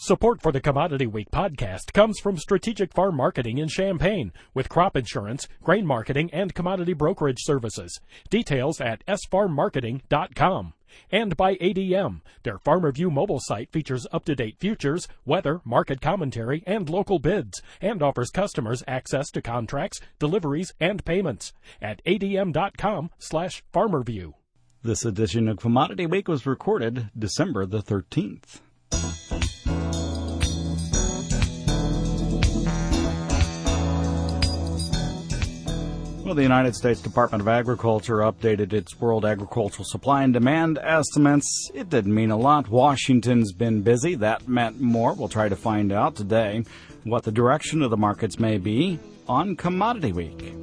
Support for the Commodity Week podcast comes from Strategic Farm Marketing in Champaign with crop insurance, grain marketing, and commodity brokerage services. Details at sfarmmarketing.com. And by ADM. Their Farm Review mobile site features up-to-date futures, weather, market commentary, and local bids, and offers customers access to contracts, deliveries, and payments at adm.com/farmerview. This edition of Commodity Week was recorded December the 13th. Well, the United States Department of Agriculture updated its world agricultural supply and demand estimates. It didn't mean a lot. Washington's been busy. That meant more. We'll try to find out today what the direction of the markets may be on Commodity Week.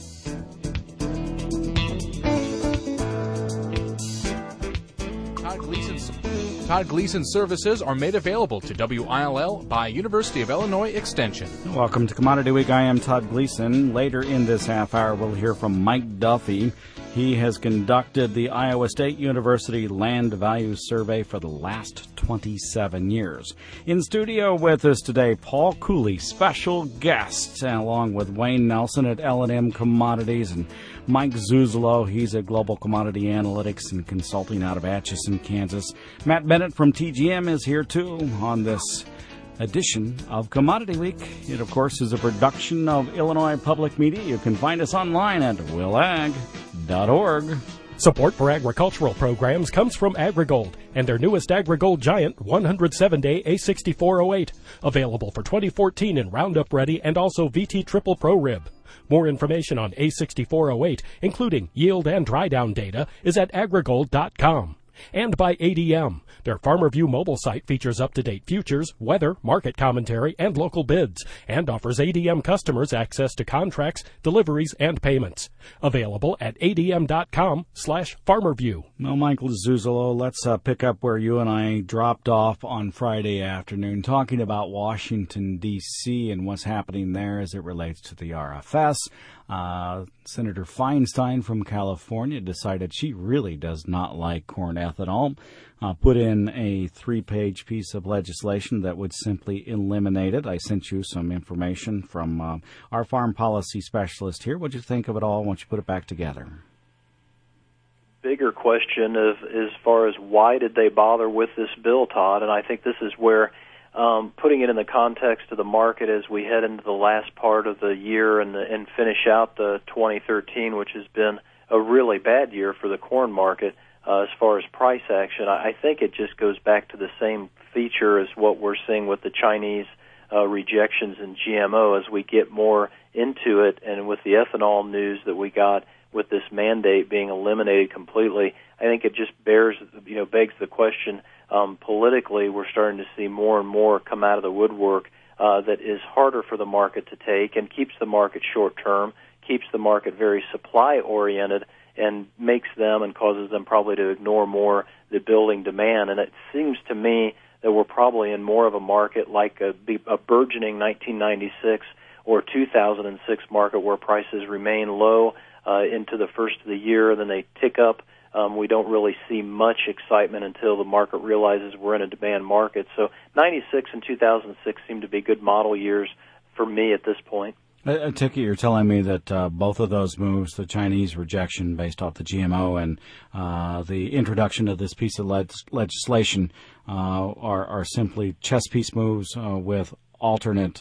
Todd Gleason services are made available to WILL by University of Illinois Extension. Welcome to Commodity Week. I am Todd Gleason. Later in this half hour, we'll hear from Mike Duffy. He has conducted the Iowa State University Land Value Survey for the last 27 years. In studio with us today, Paul Cooley, special guest, along with Wayne Nelson at L&M Commodities and Mike Zuzolo. He's a global commodity analytics and consulting out of Atchison, Kansas. Matt Bennett from TGM is here, too, on this edition of Commodity Week. It, of course, is a production of Illinois Public Media. You can find us online at willag.org. Support for agricultural programs comes from AgriGold and their newest AgriGold Giant 107-day A6408, available for 2014 in Roundup Ready and also VT Triple Pro Rib. More information on A6408, including yield and dry down data, is at agrigold.com. And by ADM. Their Farm Review mobile site features up-to-date futures, weather, market commentary, and local bids, and offers ADM customers access to contracts, deliveries, and payments. Available at adm.com/farmerview. Well, Michael Zuzolo, let's pick up where you and I dropped off on Friday afternoon, talking about Washington, D.C. and what's happening there as it relates to the RFS. Senator Feinstein from California decided she really does not like corn ethanol, put in a 3-page piece of legislation that would simply eliminate it. I sent you some information from our farm policy specialist here. What'd you think of it all once you put it back together? Bigger question as far as why did they bother with this bill, Todd, and I think this is where putting it in the context of the market as we head into the last part of the year and finish out the 2013, which has been a really bad year for the corn market as far as price action. I think it just goes back to the same feature as what we're seeing with the Chinese rejections in GMO as we get more into it, and with the ethanol news that we got with this mandate being eliminated completely, I think it just begs the question. Politically, we're starting to see more and more come out of the woodwork that is harder for the market to take and keeps the market short-term, keeps the market very supply-oriented, and makes them and causes them probably to ignore more the building demand. And it seems to me that we're probably in more of a market like a burgeoning 1996 or 2006 market where prices remain low into the first of the year, then they tick up. We don't really see much excitement until the market realizes we're in a demand market. So 96 and 2006 seem to be good model years for me at this point. I take it you're telling me that both of those moves, the Chinese rejection based off the GMO and the introduction of this piece of legislation, are simply chess piece moves with alternate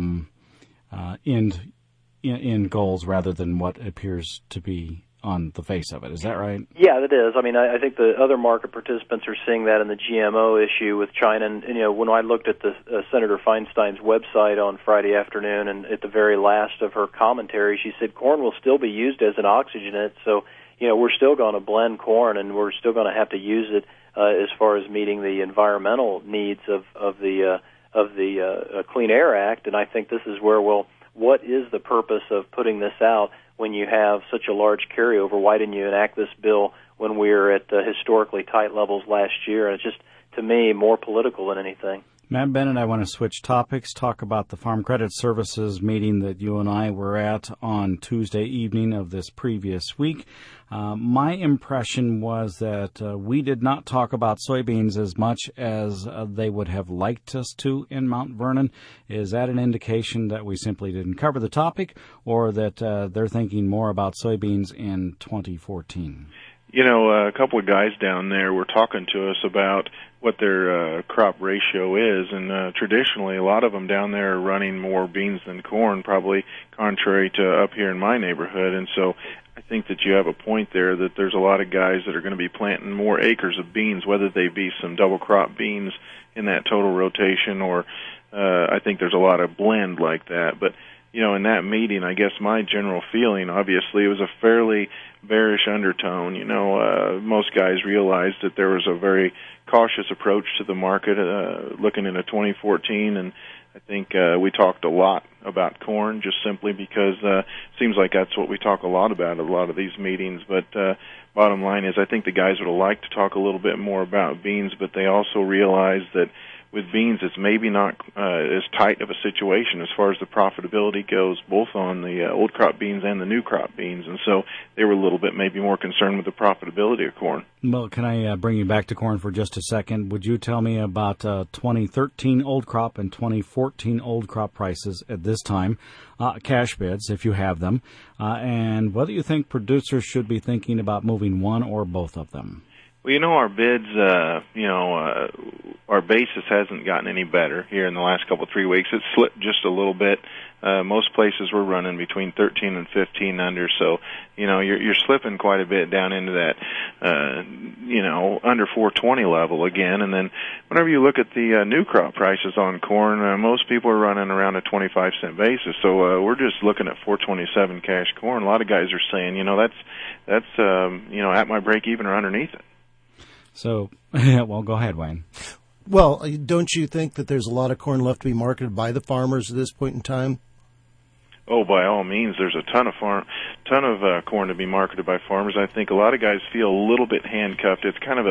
end goals rather than what appears to be on the face of it. Is that right? Yeah, it is. I mean, I think the other market participants are seeing that in the GMO issue with China. And when I looked at the Senator Feinstein's website on Friday afternoon, and at the very last of her commentary, she said corn will still be used as an oxygenate. So, we're still going to blend corn, and we're still going to have to use it as far as meeting the environmental needs of the Clean Air Act. And I think this is where what is the purpose of putting this out when you have such a large carryover? Why didn't you enact this bill when we were at historically tight levels last year? And it's just, to me, more political than anything. Matt Bennett, I want to switch topics, talk about the Farm Credit Services meeting that you and I were at on Tuesday evening of this previous week. My impression was that we did not talk about soybeans as much as they would have liked us to in Mount Vernon. Is that an indication that we simply didn't cover the topic, or that they're thinking more about soybeans in 2014? You know, a couple of guys down there were talking to us about what their crop ratio is, and traditionally a lot of them down there are running more beans than corn, probably contrary to up here in my neighborhood. And so I think that you have a point there that there's a lot of guys that are going to be planting more acres of beans, whether they be some double crop beans in that total rotation, or I think there's a lot of blend like that. But, you know, in that meeting, I guess my general feeling, obviously, it was a fairly bearish undertone. You know, most guys realized that there was a very cautious approach to the market looking into 2014, and I think we talked a lot about corn just simply because it seems like that's what we talk a lot about at a lot of these meetings. But bottom line is I think the guys would have liked to talk a little bit more about beans, but they also realize that with beans, it's maybe not as tight of a situation as far as the profitability goes, both on the old crop beans and the new crop beans. And so they were a little bit maybe more concerned with the profitability of corn. Well, can I bring you back to corn for just a second? Would you tell me about 2013 old crop and 2014 old crop prices at this time, cash bids, if you have them, and whether you think producers should be thinking about moving one or both of them? Well, you know, our bids, our basis hasn't gotten any better here in the last 3 weeks. It's slipped just a little bit. Most places we're running between 13 and 15 under, so, you know, you're slipping quite a bit down into that, under 420 level again. And then whenever you look at the new crop prices on corn, most people are running around a 25-cent basis. So we're just looking at 427 cash corn. A lot of guys are saying, you know, that's at my break even or underneath it. So, well, go ahead, Wayne. Well, don't you think that there's a lot of corn left to be marketed by the farmers at this point in time? Oh, by all means, there's a ton of corn to be marketed by farmers. I think a lot of guys feel a little bit handcuffed. It's kind of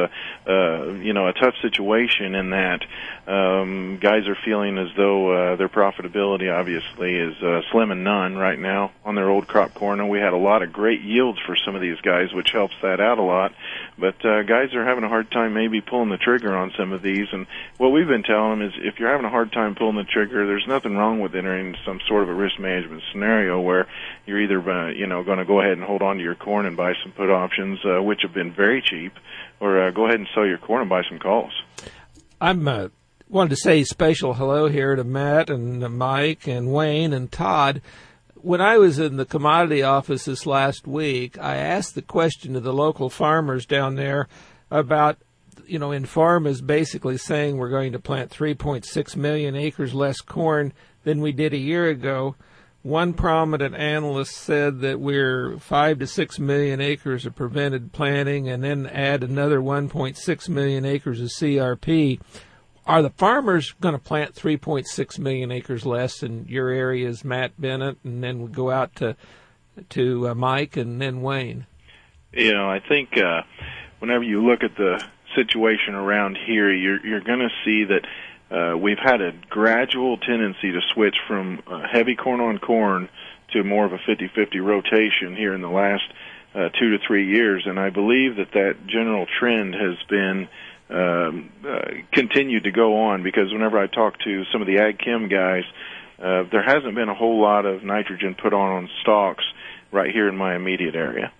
a tough situation in that guys are feeling as though their profitability obviously is slim and none right now on their old crop corn. And we had a lot of great yields for some of these guys, which helps that out a lot. But guys are having a hard time maybe pulling the trigger on some of these. And what we've been telling them is if you're having a hard time pulling the trigger, there's nothing wrong with entering some sort of a risk management scenario where you're either going to go ahead and hold on to your corn and buy some put options, which have been very cheap, or go ahead and sell your corn and buy some calls. I'm wanted to say special hello here to Matt and Mike and Wayne and Todd. When I was in the commodity office this last week, I asked the question to the local farmers down there about, Inform is basically saying we're going to plant 3.6 million acres less corn than we did a year ago. One prominent analyst said that we're 5 to 6 million acres of prevented planting and then add another 1.6 million acres of CRP. Are the farmers going to plant 3.6 million acres less in your areas, Matt Bennett, and then we go out to Mike and then Wayne? I think whenever you look at the situation around here, you're going to see that we've had a gradual tendency to switch from heavy corn on corn to more of a 50-50 rotation here in the last 2 to 3 years, and I believe that general trend has been continued to go on, because whenever I talk to some of the ag chem guys, there hasn't been a whole lot of nitrogen put on stalks right here in my immediate area.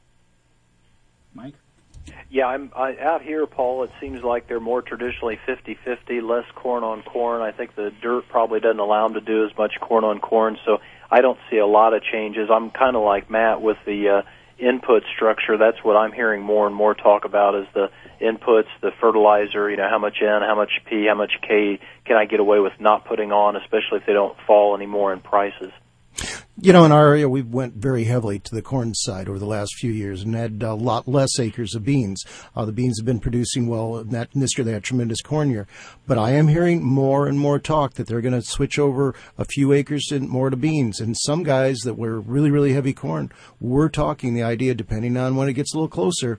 Mike? Yeah, I'm out here, Paul. It seems like they're more traditionally 50-50, less corn on corn. I think the dirt probably doesn't allow them to do as much corn on corn, so I don't see a lot of changes. I'm kind of like Matt with the input structure. That's what I'm hearing more and more talk about is the inputs, the fertilizer, how much N, how much P, how much K can I get away with not putting on, especially if they don't fall anymore in prices. In our area, we went very heavily to the corn side over the last few years and had a lot less acres of beans. The beans have been producing well, and this year they had tremendous corn year. But I am hearing more and more talk that they're going to switch over a few acres and more to beans. And some guys that were really, really heavy corn, we're talking the idea, depending on when it gets a little closer,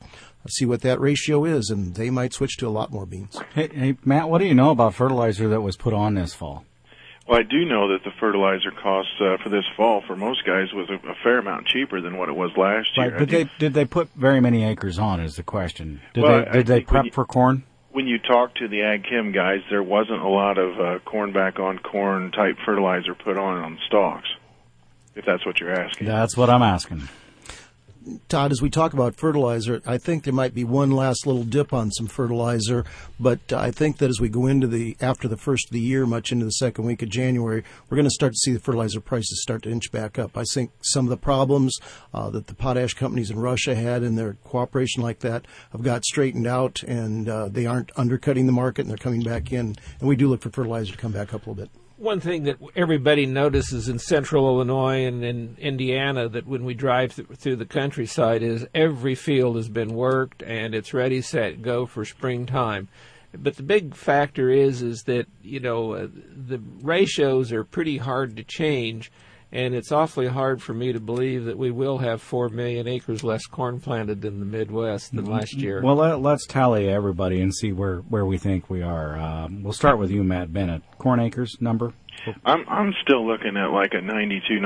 see what that ratio is, and they might switch to a lot more beans. Hey, Matt, what do you know about fertilizer that was put on this fall? Well, I do know that the fertilizer cost for this fall for most guys was a fair amount cheaper than what it was last year. Right, but did they put very many acres on is the question. Did they prep for corn? When you talk to the Ag Chem guys, there wasn't a lot of corn back on corn type fertilizer put on stalks, if that's what you're asking. That's what I'm asking. Todd, as we talk about fertilizer, I think there might be one last little dip on some fertilizer, but I think that as we go into after the first of the year, much into the second week of January, we're going to start to see the fertilizer prices start to inch back up. I think some of the problems that the potash companies in Russia had in their cooperation like that have got straightened out, and they aren't undercutting the market, and they're coming back in. And we do look for fertilizer to come back up a little bit. One thing that everybody notices in central Illinois and in Indiana, that when we drive through the countryside, is every field has been worked and it's ready, set, go for springtime. But the big factor is that, the ratios are pretty hard to change, and it's awfully hard for me to believe that we will have 4 million acres less corn planted in the Midwest than last year. Well, let's tally everybody and see where we think we are. We'll start with you, Matt Bennett. Corn acres number? I'm still looking at like a 92,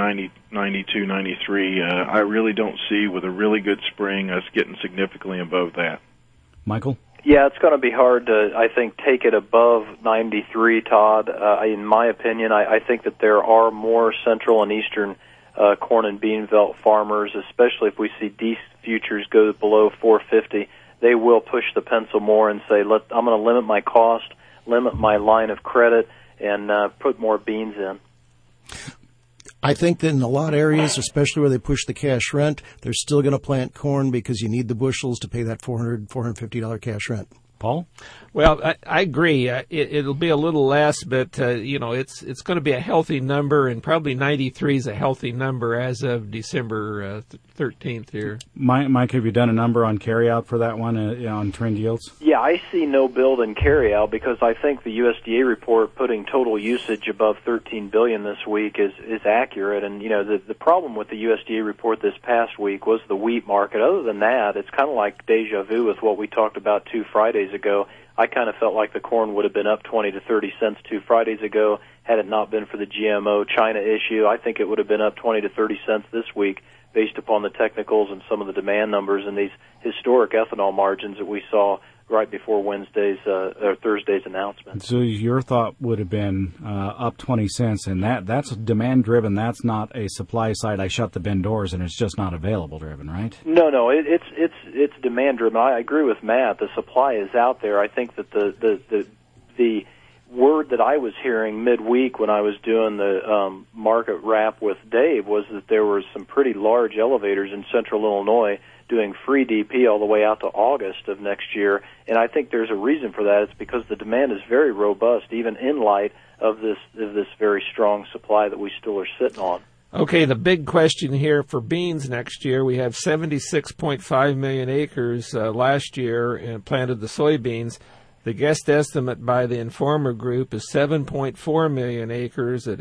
93. I really don't see, with a really good spring, us getting significantly above that. Michael? Yeah, it's going to be hard to, I think, take it above 93, Todd. In my opinion, I think that there are more central and eastern corn and bean belt farmers, especially if we see these futures go below 450. They will push the pencil more and say, I'm going to limit my cost, limit my line of credit, and put more beans in. I think that in a lot of areas, especially where they push the cash rent, they're still going to plant corn because you need the bushels to pay that $450 cash rent. Paul? Well, I agree. It'll be a little less, but it's going to be a healthy number, and probably 93 is a healthy number as of December 13th here. Mike, have you done a number on carryout for that one on trend yields? Yeah, I see no build in carryout because I think the USDA report putting total usage above 13 billion this week is accurate. And the problem with the USDA report this past week was the wheat market. Other than that, it's kind of like deja vu with what we talked about 2 Fridays ago. I kind of felt like the corn would have been up 20 to 30 cents 2 Fridays ago had it not been for the GMO China issue. I think it would have been up 20 to 30 cents this week based upon the technicals and some of the demand numbers and these historic ethanol margins that we saw right before Thursday's announcement. So your thought would have been up 20 cents, and that's demand driven. That's not a supply side. I shut the bin doors and it's just not available driven, right? No, it's demand driven. I agree with Matt. The supply is out there. I think that the word that I was hearing midweek when I was doing the market wrap with Dave was that there were some pretty large elevators in central Illinois doing free DP all the way out to August of next year, and I think there's a reason for that. It's because the demand is very robust, even in light of this very strong supply that we still are sitting on. Okay, the big question here for beans next year, we have 76.5 million acres last year and planted the soybeans. The guest estimate by the Informer Group is 7.4 million acres at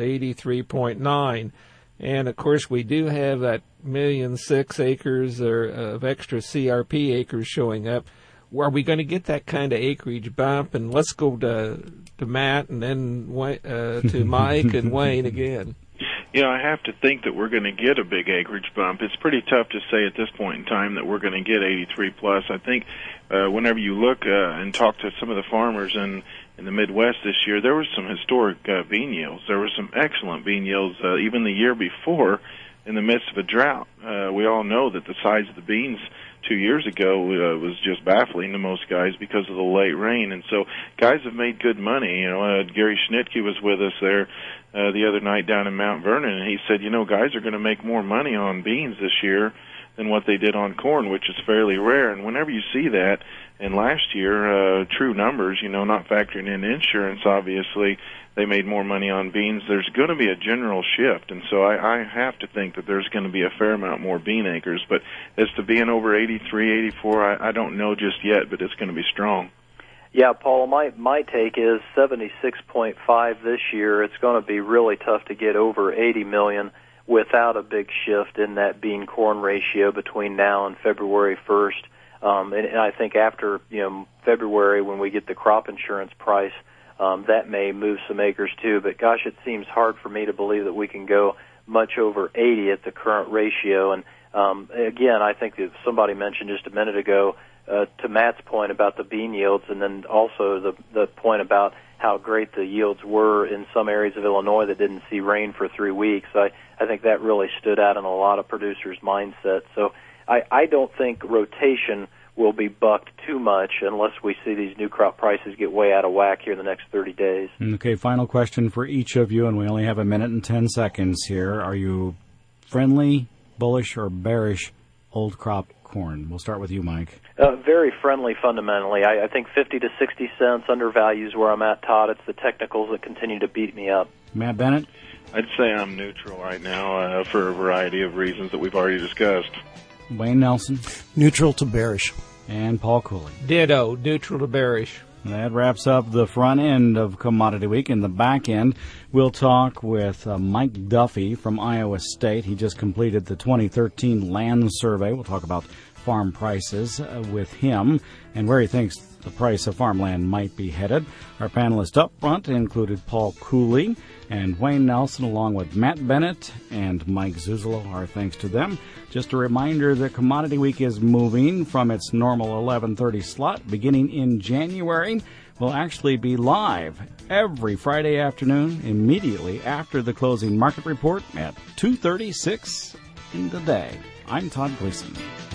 83.9. And, of course, we do have that 1,000,006 acres of extra CRP acres showing up. Are we going to get that kind of acreage bump? And let's go to Matt and then to Mike and Wayne again. I have to think that we're going to get a big acreage bump. It's pretty tough to say at this point in time that we're going to get 83 plus. I think whenever you look and talk to some of the farmers in the Midwest this year, there was some historic bean yields. There were some excellent bean yields even the year before in the midst of a drought. We all know that the size of the beans 2 years ago was just baffling to most guys because of the late rain. And so guys have made good money. Gary Schnitke was with us there the other night down in Mount Vernon, and he said, guys are going to make more money on beans this year than what they did on corn, which is fairly rare. And whenever you see that, and last year, true numbers, not factoring in insurance, obviously, they made more money on beans. There's going to be a general shift, and so I have to think that there's going to be a fair amount more bean acres. But as to being over 83, 84, I don't know just yet, but it's going to be strong. Yeah, Paul, my take is 76.5 this year. It's going to be really tough to get over 80 million without a big shift in that bean-corn ratio between now and February 1st. And I think after February, when we get the crop insurance price, that may move some acres too. But gosh, it seems hard for me to believe that we can go much over 80 at the current ratio. And again, I think that somebody mentioned just a minute ago, to Matt's point about the bean yields, and then also the point about how great the yields were in some areas of Illinois that didn't see rain for 3 weeks. I think that really stood out in a lot of producers' mindsets. So I don't think rotation will be bucked too much unless we see these new crop prices get way out of whack here in the next 30 days. Okay, final question for each of you, and we only have a minute and 10 seconds here. Are you friendly, bullish, or bearish old crop corn? We'll start with you, Mike. Very friendly fundamentally. I think 50 to 60 cents undervalues where I'm at, Todd. It's the technicals that continue to beat me up. Matt Bennett? I'd say I'm neutral right now for a variety of reasons that we've already discussed. Wayne Nelson? Neutral to bearish. And Paul Cooley? Ditto, neutral to bearish. That wraps up the front end of Commodity Week. In the back end, we'll talk with Mike Duffy from Iowa State. He just completed the 2013 land survey. We'll talk about farm prices with him and where he thinks the price of farmland might be headed. Our panelists up front included Paul Cooley and Wayne Nelson, along with Matt Bennett and Mike Zuzolo. Our thanks to them. Just a reminder that Commodity Week is moving from its normal 11:30 slot. Beginning in January, we'll actually be live every Friday afternoon immediately after the closing market report at 2:36 in the day. I'm Todd Gleason.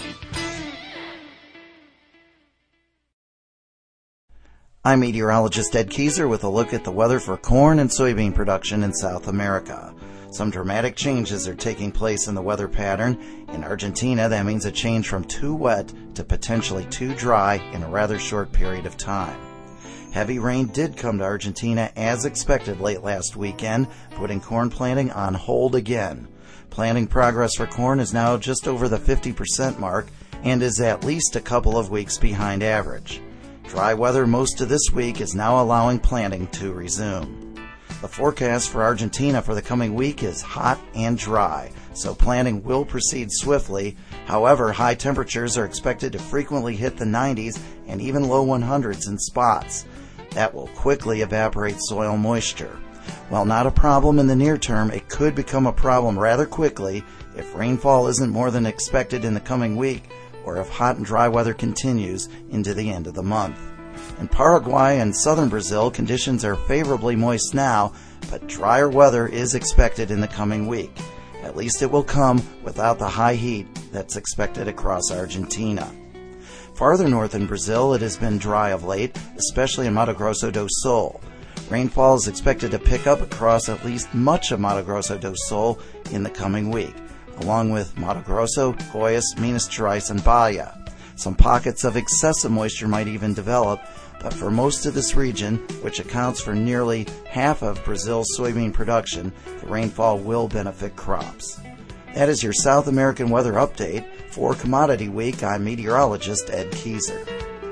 I'm meteorologist Ed Keyser with a look at the weather for corn and soybean production in South America. Some dramatic changes are taking place in the weather pattern. In Argentina, that means a change from too wet to potentially too dry in a rather short period of time. Heavy rain did come to Argentina as expected late last weekend, putting corn planting on hold again. Planting progress for corn is now just over the 50% mark and is at least a couple of weeks behind average. Dry weather most of this week is now allowing planting to resume. The forecast for Argentina for the coming week is hot and dry, so planting will proceed swiftly. However, high temperatures are expected to frequently hit the 90s and even low 100s in spots. That will quickly evaporate soil moisture. While not a problem in the near term, it could become a problem rather quickly if rainfall isn't more than expected in the coming week, or if hot and dry weather continues into the end of the month. In Paraguay and southern Brazil, conditions are favorably moist now, but drier weather is expected in the coming week. At least it will come without the high heat that's expected across Argentina. Farther north in Brazil, it has been dry of late, especially in Mato Grosso do Sul. Rainfall is expected to pick up across at least much of Mato Grosso do Sul in the coming week, along with Mato Grosso, Goiás, Minas Gerais, and Bahia. Some pockets of excessive moisture might even develop, but for most of this region, which accounts for nearly half of Brazil's soybean production, the rainfall will benefit crops. That is your South American weather update. For Commodity Week, I'm meteorologist Ed Keyser.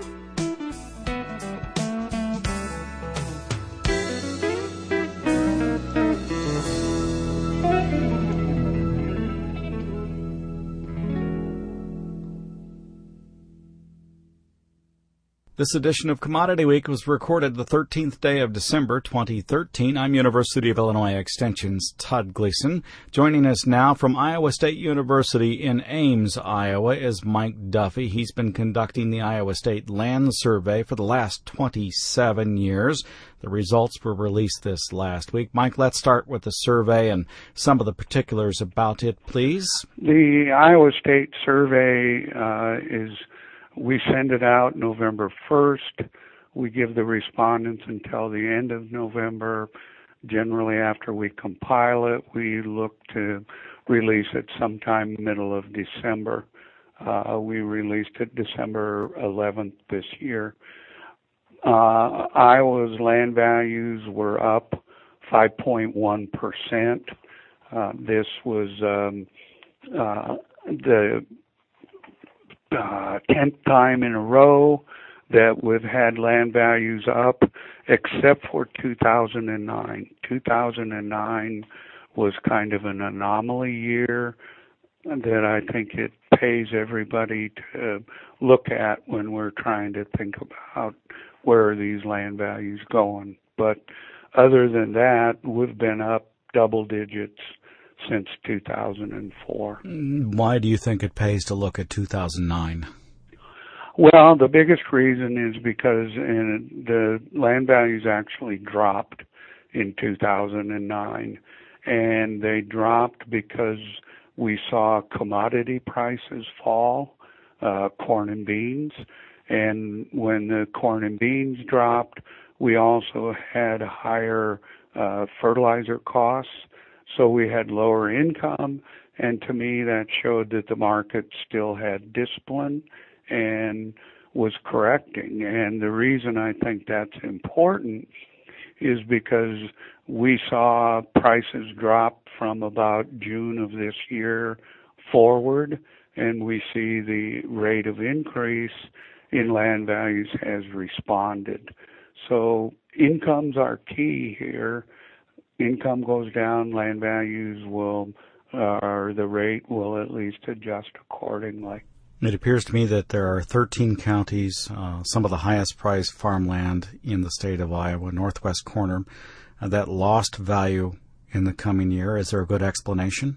This edition of Commodity Week was recorded the 13th day of December 2013. I'm University of Illinois Extension's Todd Gleason. Joining us now from Iowa State University in Ames, Iowa, is Mike Duffy. He's been conducting the Iowa State Land Survey for the last 27 years. The results were released this last week. Mike, let's start with the survey and some of the particulars about it, please. The Iowa State Survey we send it out November 1st. We give the respondents until the end of November. Generally, after we compile it, we look to release it sometime middle of December. We released it December 11th this year. Iowa's land values were up 5.1%. This was the 10th time in a row that we've had land values up, except for 2009. 2009 was kind of an anomaly year. that I think it pays everybody to look at when we're trying to think about where are these land values going. But other than that, we've been up double digits since 2004. Why do you think it pays to look at 2009? Well, the biggest reason is because the land values actually dropped in 2009, and they dropped because we saw commodity prices fall, corn and beans, and when the corn and beans dropped, we also had higher fertilizer costs, so we had lower income, and to me that showed that the market still had discipline and was correcting. And the reason I think that's important is because we saw prices drop from about June of this year forward, and we see the rate of increase in land values has responded. So incomes are key here. Income goes down, land values or the rate will at least adjust accordingly. It appears to me that there are 13 counties, some of the highest priced farmland in the state of Iowa, northwest corner, that lost value in the coming year. Is there a good explanation?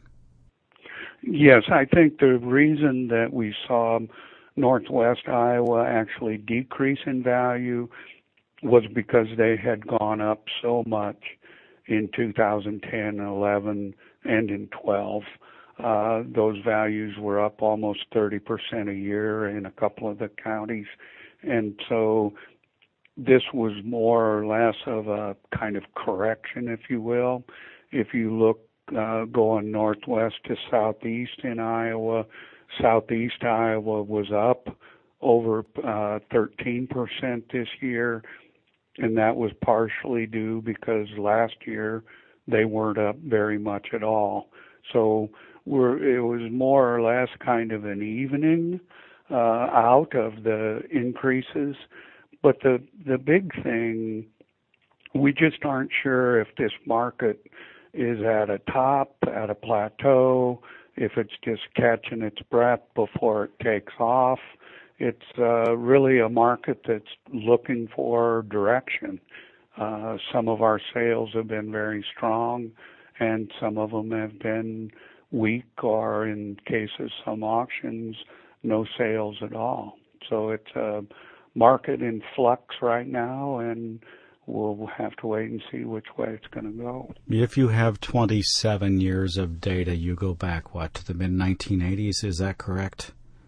Yes, I think the reason that we saw northwest Iowa actually decrease in value was because they had gone up so much in 2010, 11, and in 12. Those values were up almost 30% a year in a couple of the counties. And so this was more or less of a kind of correction, if you will. If you look going northwest to southeast in Iowa, southeast Iowa was up over 13% this year, and that was partially due because last year they weren't up very much at all. So it was more or less kind of an evening out of the increases. But the big thing, we just aren't sure if this market is at a top, at a plateau, if it's just catching its breath before it takes off. It's really a market that's looking for direction. Some of our sales have been very strong, and some of them have been weak, or in cases, some auctions, no sales at all. So it's a market in flux right now, and we'll have to wait and see which way it's going to go. If you have 27 years of data, you go back, to the mid-1980s, is that correct?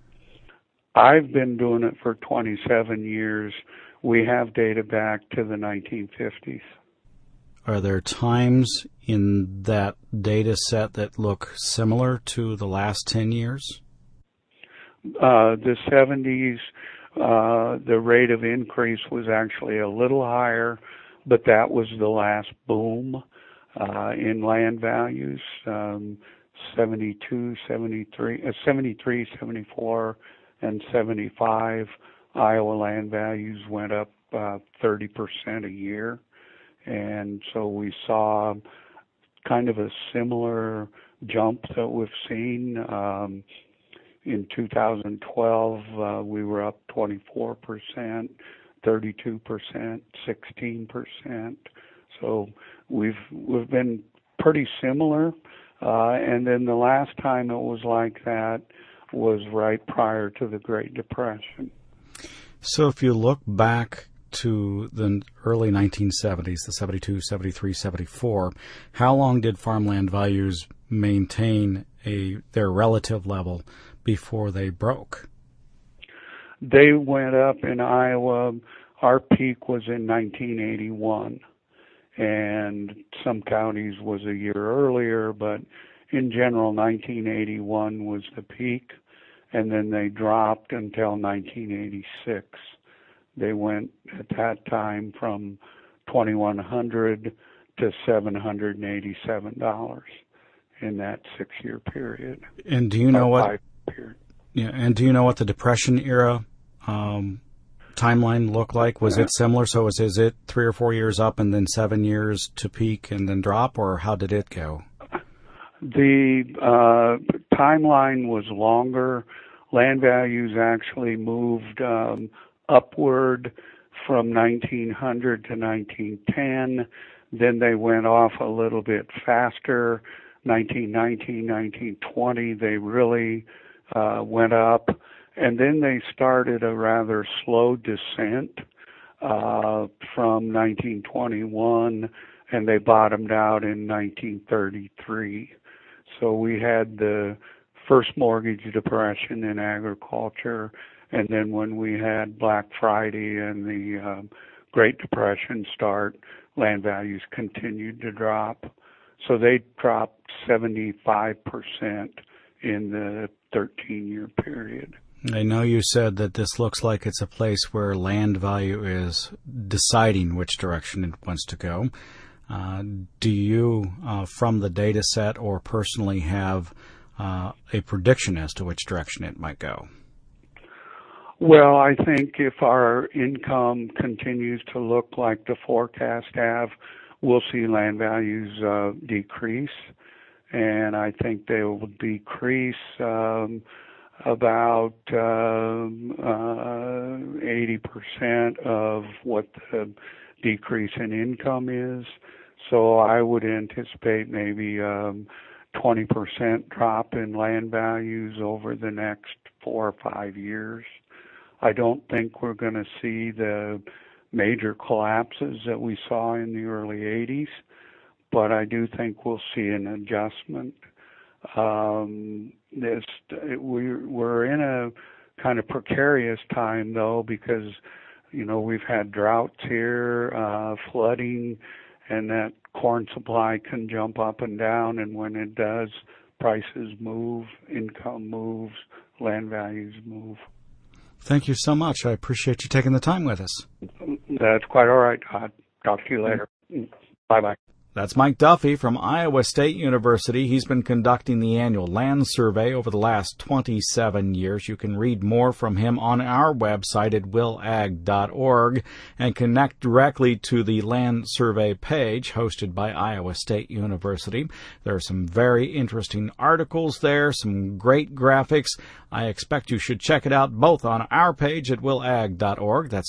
I've been doing it for 27 years. We have data back to the 1950s. Are there times in that data set that look similar to the last 10 years? The 70s, the rate of increase was actually a little higher, but that was the last boom in land values. 72, 73, 74, and 75, Iowa land values went up 30% a year. And so we saw kind of a similar jump that we've seen. In 2012, we were up 24%, 32%, 16%. So we've been pretty similar. And then the last time it was like that was right prior to the Great Depression. So if you look back to the early 1970s, the 72, 73, 74, how long did farmland values maintain their relative level before they broke? They went up in Iowa. Our peak was in 1981, and some counties was a year earlier, but in general, 1981 was the peak, and then they dropped until 1986. They went at that time from $2,100 to $787 in that 6-year period. And do you know what? Yeah, and do you know what the Depression era timeline looked like? Was it similar? So is it 3 or 4 years up and then 7 years to peak and then drop, or how did it go? The timeline was longer. Land values actually moved upward from 1900 to 1910. Then they went off a little bit faster. 1919, 1920, they really went up. And then they started a rather slow descent from 1921, and they bottomed out in 1933. So we had the first mortgage depression in agriculture, and then when we had Black Friday and the Great Depression start, land values continued to drop. So they dropped 75% in the 13-year period. I know you said that this looks like it's a place where land value is deciding which direction it wants to go. Do you, from the data set or personally, have a prediction as to which direction it might go? Well, I think if our income continues to look like the forecast have, we'll see land values decrease, and I think they will decrease about 80% of what the decrease in income is. So I would anticipate maybe 20% drop in land values over the next 4 or 5 years. I don't think we're going to see the major collapses that we saw in the early 80s, but I do think we'll see an adjustment. We're in a kind of precarious time, though, because, we've had droughts here, flooding, and that corn supply can jump up and down, and when it does, prices move, income moves, land values move. Thank you so much. I appreciate you taking the time with us. That's quite all right, Todd. Talk to you later. Bye-bye. That's Mike Duffy from Iowa State University. He's been conducting the annual land survey over the last 27 years. You can read more from him on our website at willag.org and connect directly to the land survey page hosted by Iowa State University. There are some very interesting articles there, some great graphics. I expect you should check it out both on our page at willag.org. That's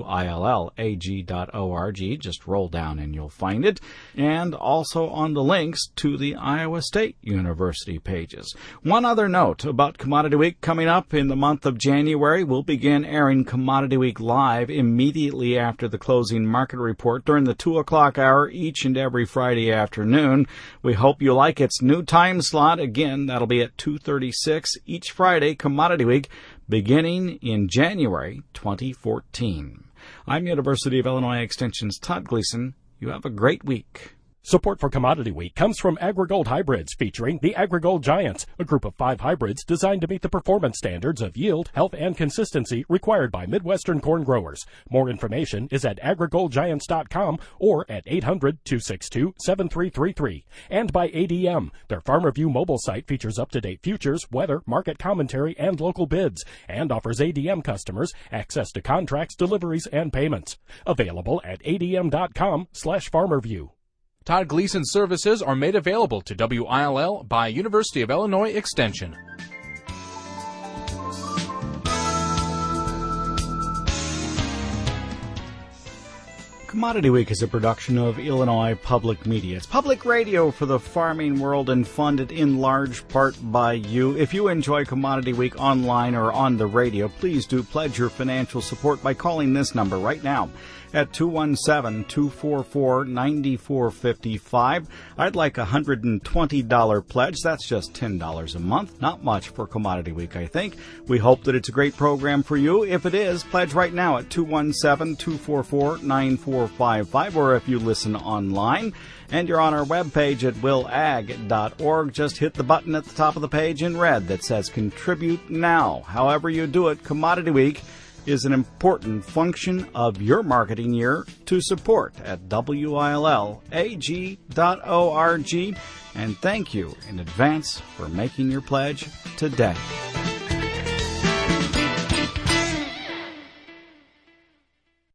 willag.org. Just roll down and you'll find it. And also on the links to the Iowa State University pages. One other note about Commodity Week coming up in the month of January. We'll begin airing Commodity Week live immediately after the closing market report during the 2 o'clock hour each and every Friday afternoon. We hope you like its new time slot. Again, that'll be at 2:36 each Friday, Commodity Week, beginning in January 2014. I'm University of Illinois Extension's Todd Gleason. You have a great week. Support for Commodity Week comes from AgriGold Hybrids, featuring the AgriGold Giants, a group of 5 hybrids designed to meet the performance standards of yield, health, and consistency required by Midwestern corn growers. More information is at agrigoldgiants.com or at 800-262-7333. And by ADM. Their FarmerView mobile site features up-to-date futures, weather, market commentary, and local bids, and offers ADM customers access to contracts, deliveries, and payments. Available at adm.com/FarmerView. Todd Gleason services are made available to WILL by University of Illinois Extension. Commodity Week is a production of Illinois Public Media. It's public radio for the farming world and funded in large part by you. If you enjoy Commodity Week online or on the radio, please do pledge your financial support by calling this number right now at 217-244-9455. I'd like a $120 pledge. That's just $10 a month. Not much for Commodity Week, I think. We hope that it's a great program for you. If it is, pledge right now at 217-244-9455, or if you listen online and you're on our webpage at willag.org, just hit the button at the top of the page in red that says Contribute Now. However you do it, Commodity Week is an important function of your marketing year to support at willag.org. And thank you in advance for making your pledge today.